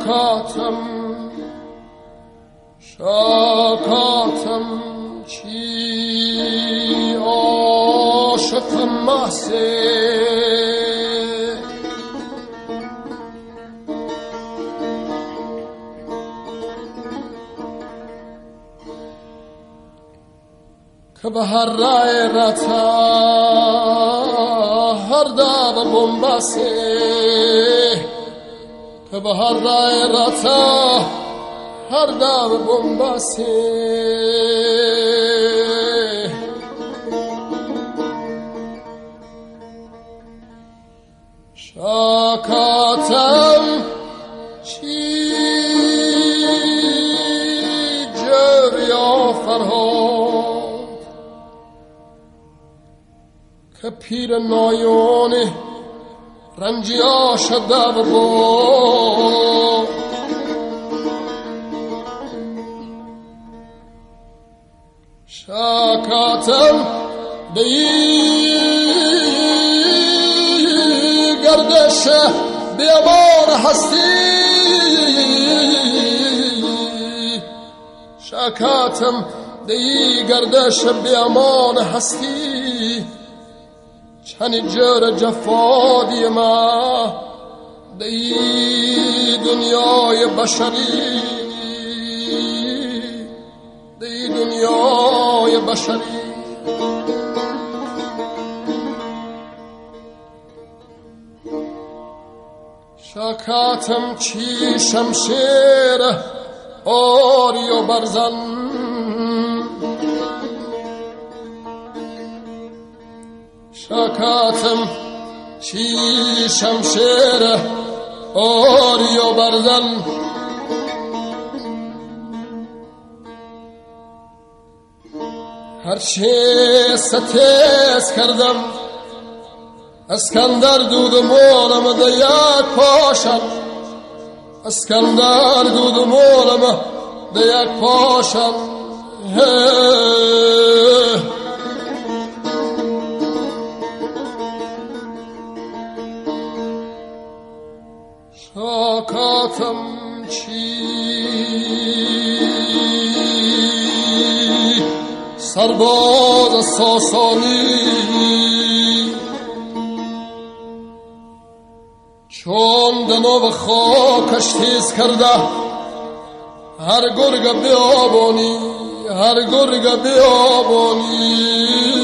شاکاتم چی عاشق محسه که به هر رای رتا هر داب بومباسه که به هر رای رتا هر داب بومباسه شاکاتم چی جریا فرهاد که پیر نایون رنجیا شده بود شاکاتم بی گردش بیابان هستی شاکاتم بی گردش بیابان هستی چنی جر جفادی ما دی دنیای بشری دی دنیای بشری شاکاتم چی شمشیر آری و برزن شاکاتم چی شمشیر آری و برزن هرچی ستیز کردم اسکندر دود مولم ده یک پاشم اسکندر دود مولم ده یک پاشم شاکاتم چی سرباز ساسانی چون دنو خاکش تیز کرده هر گرگ بیابانی هر گرگ بیابانی